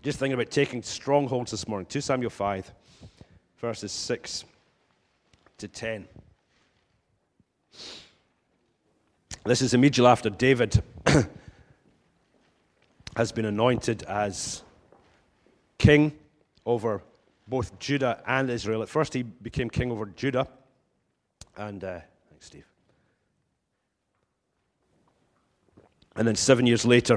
Just thinking about taking strongholds this morning. 2 Samuel 5, verses 6 to 10. This is immediately after David has been anointed as king over both Judah and Israel. At first, he became king over Judah. And, thanks, Steve. And then 7 years later,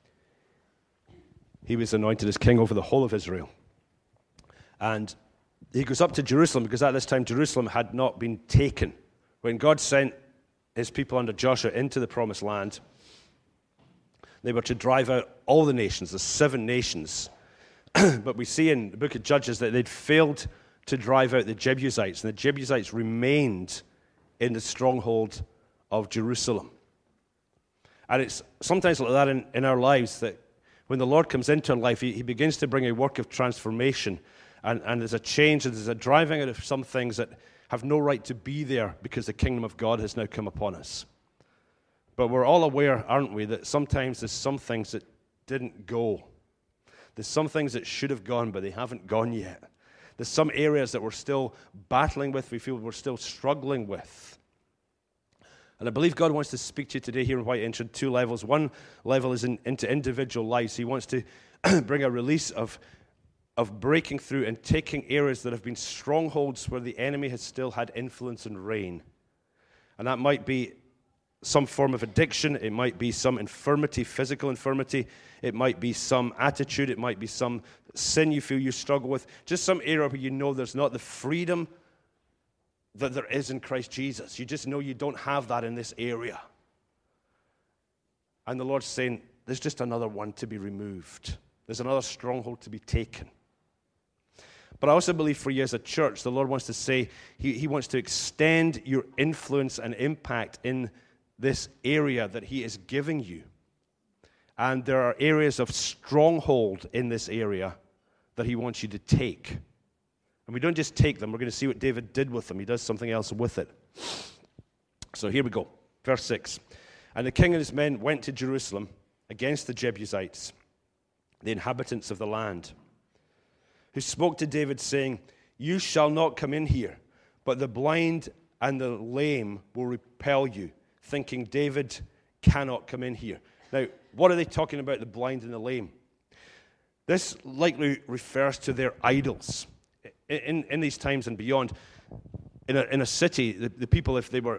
he was anointed as king over the whole of Israel. And he goes up to Jerusalem because at this time Jerusalem had not been taken. When God sent his people under Joshua into the promised land, they were to drive out all the nations, the 7 nations. But we see in the book of Judges that they'd failed to drive out the Jebusites, and the Jebusites remained in the stronghold of Jerusalem. And it's sometimes like that in our lives, that when the Lord comes into our life, he begins to bring a work of transformation, and there's a change, and there's a driving out of some things that have no right to be there because the kingdom of God has now come upon us. But we're all aware, aren't we, that sometimes there's some things that didn't go. There's some things that should have gone, but they haven't gone yet. There's some areas that we're still battling with, we feel we're still struggling with. And I believe God wants to speak to you today here in White Entry on 2 levels. One level is into individual lives. He wants to bring a release of breaking through and taking areas that have been strongholds where the enemy has still had influence and reign. And that might be some form of addiction. It might be some infirmity, physical infirmity. It might be some attitude. It might be some sin you feel you struggle with. Just some area where you know there's not the freedom that there is in Christ Jesus. You just know you don't have that in this area. And the Lord's saying, there's just another one to be removed. There's another stronghold to be taken. But I also believe for you as a church, the Lord wants to say, He wants to extend your influence and impact in this area that He is giving you. And there are areas of stronghold in this area that He wants you to take. And we don't just take them. We're going to see what David did with them. He does something else with it. So here we go. Verse 6. And the king and his men went to Jerusalem against the Jebusites, the inhabitants of the land, who spoke to David, saying, "You shall not come in here, but the blind and the lame will repel you," thinking David cannot come in here. Now, what are they talking about, the blind and the lame? This likely refers to their idols. In these times and beyond, in a city, the people, if they were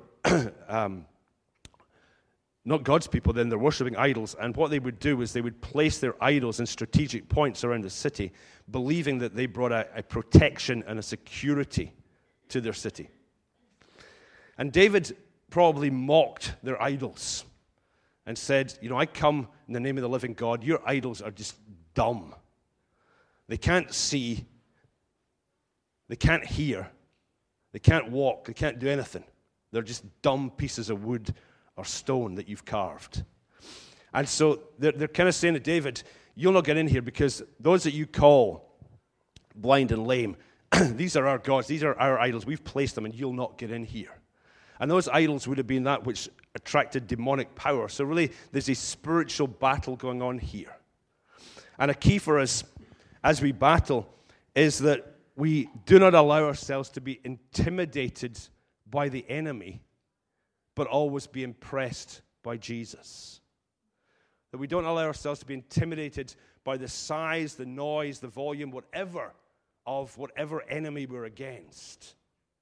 not God's people, then they're worshiping idols. And what they would do is they would place their idols in strategic points around the city, believing that they brought a protection and a security to their city. And David probably mocked their idols and said, I come in the name of the living God. Your idols are just dumb. They can't see. They can't hear. They can't walk. They can't do anything. They're just dumb pieces of wood or stone that you've carved. And so they're kind of saying to David, you'll not get in here because those that you call blind and lame, these are our gods. These are our idols. We've placed them and you'll not get in here. And those idols would have been that which attracted demonic power. So really, there's a spiritual battle going on here. And a key for us as we battle is that we do not allow ourselves to be intimidated by the enemy, but always be impressed by Jesus. That we don't allow ourselves to be intimidated by the size, the noise, the volume, whatever enemy we're against.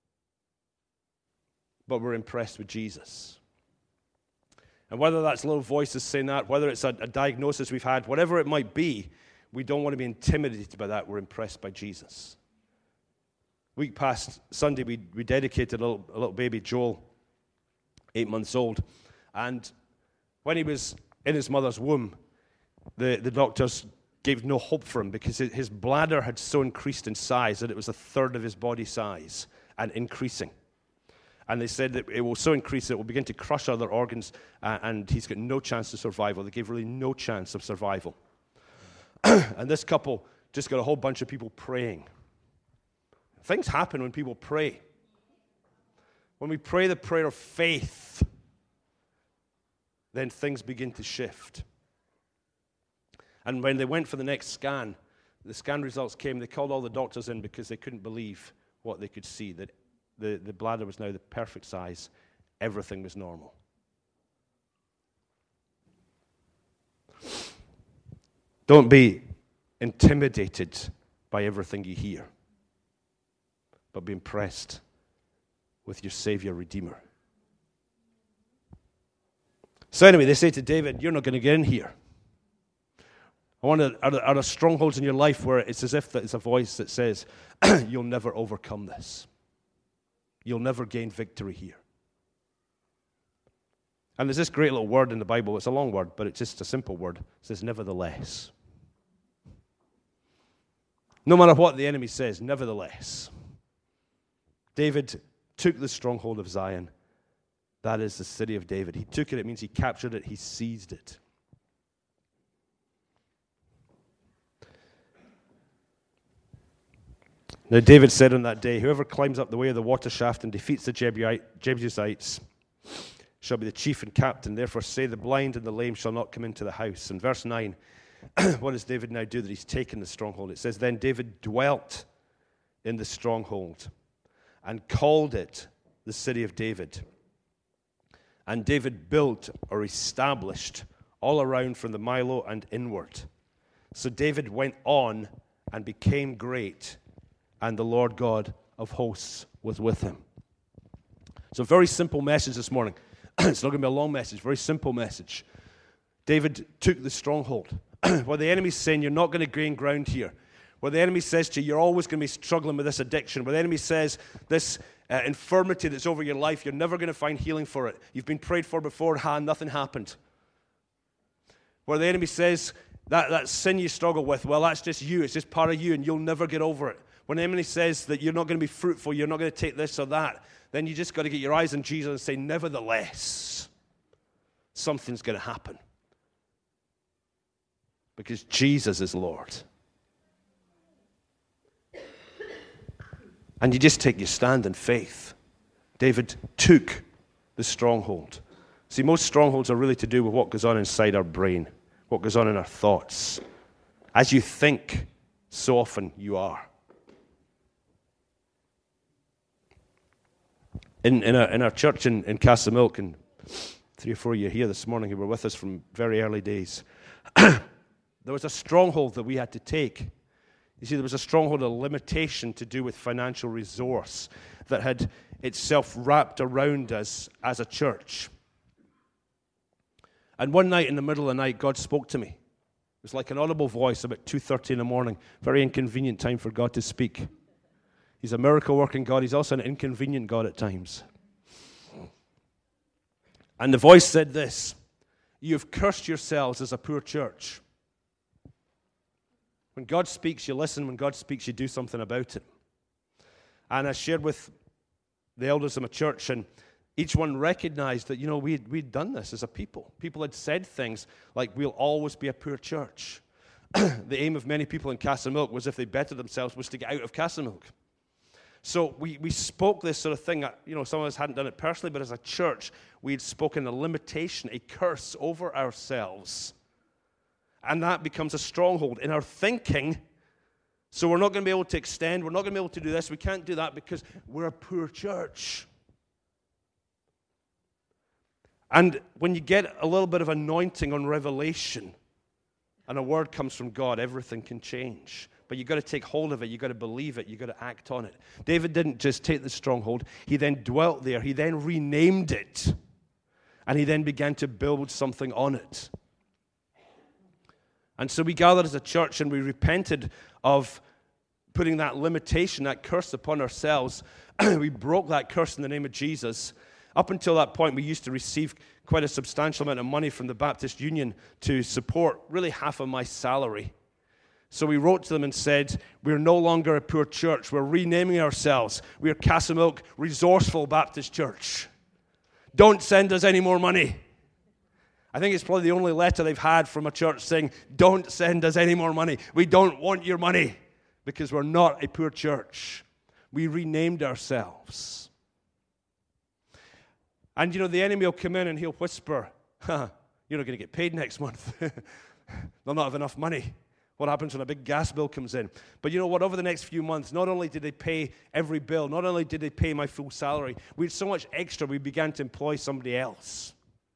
But we're impressed with Jesus. And whether that's little voices saying that, whether it's a diagnosis we've had, whatever it might be, we don't want to be intimidated by that. We're impressed by Jesus. Week past Sunday, we dedicated a little baby, Joel, 8 months old. And when he was in his mother's womb, the doctors gave no hope for him because his bladder had so increased in size that it was a third of his body size and increasing. And they said that it will so increase that it will begin to crush other organs and he's got no chance of survival. They gave really no chance of survival. And this couple just got a whole bunch of people praying. Things happen when people pray. When we pray the prayer of faith, then things begin to shift. And when they went for the next scan, the scan results came, they called all the doctors in because they couldn't believe what they could see, that the bladder was now the perfect size. Everything was normal. Don't be intimidated by everything you hear, but be impressed with your Savior, Redeemer. So anyway, they say to David, you're not going to get in here. Are there strongholds in your life where it's as if it's a voice that says, you'll never overcome this. You'll never gain victory here. And there's this great little word in the Bible. It's a long word, but it's just a simple word. It says, nevertheless. No matter what the enemy says, nevertheless. David took the stronghold of Zion. That is the city of David. He took it. It means he captured it. He seized it. Now David said on that day, whoever climbs up the way of the water shaft and defeats the Jebusites shall be the chief and captain. Therefore say the blind and the lame shall not come into the house. In verse 9, what does David now do that he's taken the stronghold? It says, then David dwelt in the stronghold and called it the city of David. And David built or established all around from the Milo and inward. So David went on and became great, and the Lord God of hosts was with him. So a very simple message this morning. It's not going to be a long message, very simple message. David took the stronghold. Where the enemy's saying you're not going to gain ground here. Where the enemy says to you, you're always going to be struggling with this addiction. Where the enemy says this infirmity that's over your life, you're never going to find healing for it. You've been prayed for beforehand, nothing happened. Where the enemy says that sin you struggle with, well, that's just you. It's just part of you, and you'll never get over it. When the enemy says that you're not going to be fruitful, you're not going to take this or that, then you just got to get your eyes on Jesus and say, nevertheless, something's going to happen. Because Jesus is Lord. And you just take your stand in faith. David took the stronghold. See, most strongholds are really to do with what goes on inside our brain, what goes on in our thoughts. As you think, so often you are. In our church in Castlemilk, and 3 or 4 of you here this morning who were with us from very early days, there was a stronghold that we had to take. You see, there was a stronghold of limitation to do with financial resource that had itself wrapped around us as a church. And one night in the middle of the night, God spoke to me. It was like an audible voice about 2:30 in the morning. Very inconvenient time for God to speak. He's a miracle-working God. He's also an inconvenient God at times. And the voice said this, you have cursed yourselves as a poor church. When God speaks, you listen. When God speaks, you do something about it. And I shared with the elders of my church, and each one recognized that, we'd done this as a people. People had said things like, we'll always be a poor church. The aim of many people in Castlemilk was, if they bettered themselves, was to get out of Castlemilk. So we spoke this sort of thing. Some of us hadn't done it personally, but as a church, we had spoken a limitation, a curse over ourselves. And that becomes a stronghold in our thinking. So we're not going to be able to extend. We're not going to be able to do this. We can't do that because we're a poor church. And when you get a little bit of anointing on revelation and a word comes from God, everything can change. But you've got to take hold of it. You've got to believe it. You've got to act on it. David didn't just take the stronghold. He then dwelt there. He then renamed it. And he then began to build something on it. And so we gathered as a church and we repented of putting that limitation, that curse upon ourselves. We broke that curse in the name of Jesus. Up until that point, we used to receive quite a substantial amount of money from the Baptist Union to support really half of my salary. So we wrote to them and said, we're no longer a poor church. We're renaming ourselves. We're Castlemilk Resourceful Baptist Church. Don't send us any more money. I think it's probably the only letter they've had from a church saying, don't send us any more money. We don't want your money because we're not a poor church. We renamed ourselves. And, the enemy will come in and he'll whisper, you're not going to get paid next month. They'll not have enough money. what happens when a big gas bill comes in. But you know what? Over the next few months, not only did they pay every bill, not only did they pay my full salary, we had so much extra, we began to employ somebody else.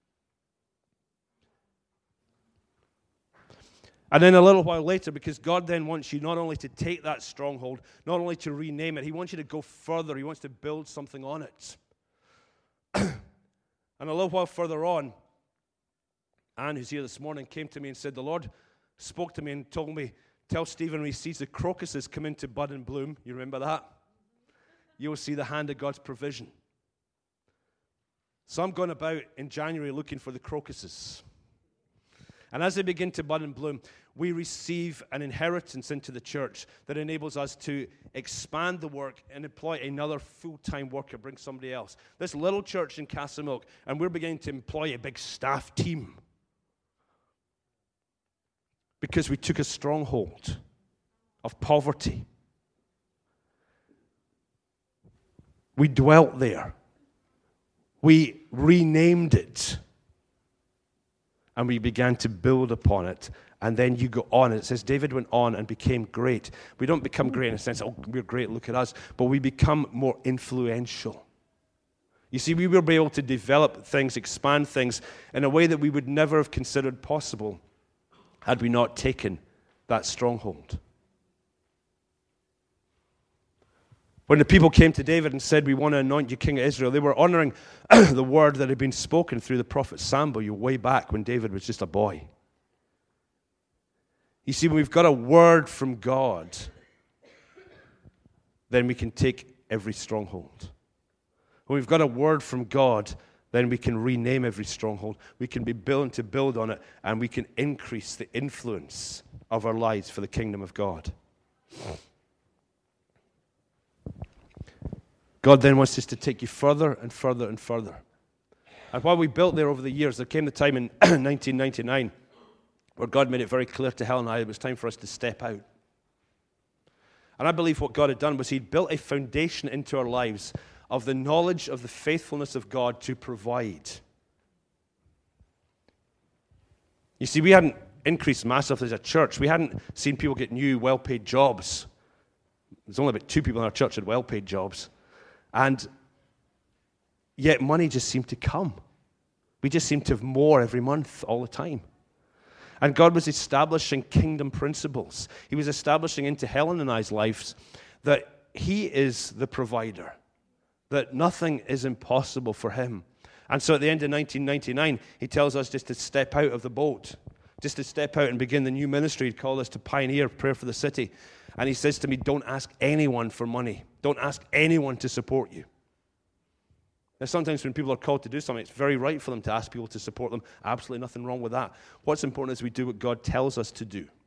And then a little while later, because God then wants you not only to take that stronghold, not only to rename it, He wants you to go further. He wants to build something on it. And a little while further on, Anne, who's here this morning, came to me and said, the Lord spoke to me and told me, tell Stephen when he sees the crocuses come into bud and bloom, you remember that? You will see the hand of God's provision. So I'm going about in January looking for the crocuses. And as they begin to bud and bloom, we receive an inheritance into the church that enables us to expand the work and employ another full-time worker, bring somebody else. This little church in Castlemilk, and we're beginning to employ a big staff team because we took a stronghold of poverty. We dwelt there. We renamed it. And we began to build upon it. And then you go on. And it says David went on and became great. We don't become great in a sense, oh, we're great, look at us. But we become more influential. You see, we will be able to develop things, expand things in a way that we would never have considered possible had we not taken that stronghold. When the people came to David and said, we want to anoint you king of Israel, they were honoring the word that had been spoken through the prophet Samuel way back when David was just a boy. You see, when we've got a word from God, then we can take every stronghold. When we've got a word from God, then we can rename every stronghold. We can be built to build on it, and we can increase the influence of our lives for the kingdom of God. God then wants us to take you further and further and further. And while we built there over the years, there came the time in 1999 where God made it very clear to Helen and I it was time for us to step out. And I believe what God had done was He'd built a foundation into our lives of the knowledge of the faithfulness of God to provide. You see, we hadn't increased massively as a church. We hadn't seen people get new, well-paid jobs. There's only about 2 people in our church that had well-paid jobs. And yet money just seemed to come. We just seemed to have more every month, all the time. And God was establishing kingdom principles. He was establishing into Helen and I's lives that He is the provider, that nothing is impossible for Him. And so at the end of 1999, He tells us just to step out of the boat, just to step out and begin the new ministry. He'd called us to pioneer prayer for the city. And He says to me, don't ask anyone for money. Don't ask anyone to support you. Now, sometimes when people are called to do something, it's very right for them to ask people to support them. Absolutely nothing wrong with that. What's important is we do what God tells us to do.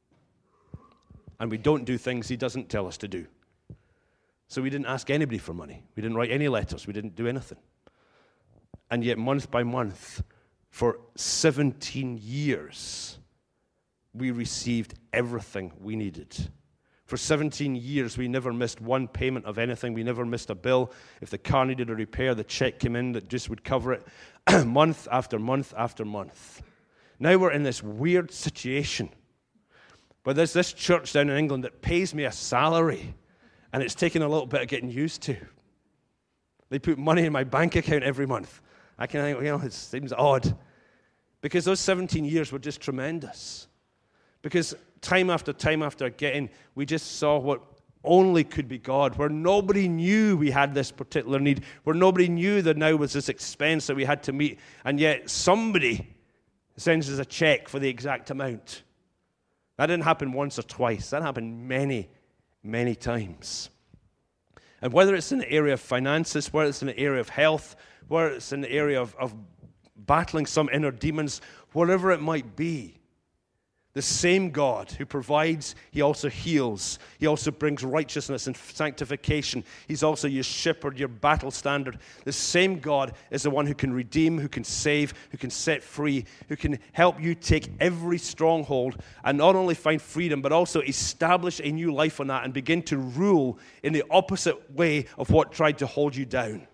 And we don't do things He doesn't tell us to do. So we didn't ask anybody for money. We didn't write any letters. We didn't do anything. And yet, month by month, for 17 years, we received everything we needed. For 17 years, we never missed one payment of anything. We never missed a bill. If the car needed a repair, the check came in that just would cover it, month after month after month. Now we're in this weird situation where there's this church down in England that pays me a salary, and it's taken a little bit of getting used to. They put money in my bank account every month. I can think, it seems odd. Because those 17 years were just tremendous. Because time after again, we just saw what only could be God, where nobody knew we had this particular need, where nobody knew that now was this expense that we had to meet, and yet somebody sends us a check for the exact amount. That didn't happen once or twice. That happened many, many times. And whether it's in the area of finances, whether it's in the area of health, whether it's in the area of battling some inner demons, whatever it might be, the same God who provides, He also heals. He also brings righteousness and sanctification. He's also your shepherd, your battle standard. The same God is the one who can redeem, who can save, who can set free, who can help you take every stronghold and not only find freedom, but also establish a new life on that and begin to rule in the opposite way of what tried to hold you down.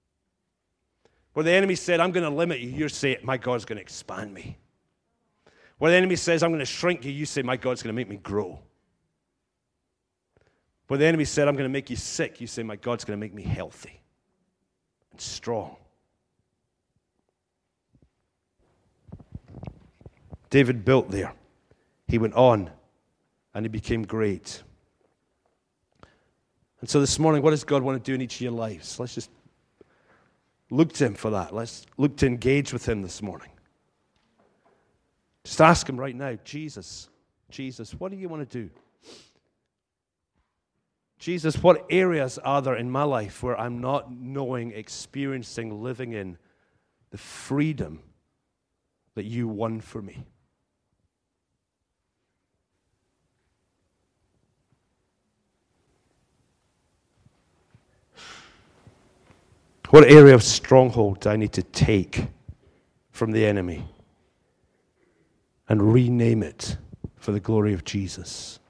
Where the enemy said, I'm going to limit you, you're saying, my God's going to expand me. Where the enemy says, I'm going to shrink you, you say, my God's going to make me grow. Where the enemy said, I'm going to make you sick, you say, my God's going to make me healthy and strong. David built there. He went on and he became great. And so this morning, what does God want to do in each of your lives? Let's just look to him for that. Let's look to engage with him this morning. Just ask him right now, Jesus, what do you want to do? Jesus, what areas are there in my life where I'm not knowing, experiencing, living in the freedom that you won for me? What area of stronghold do I need to take from the enemy and rename it for the glory of Jesus?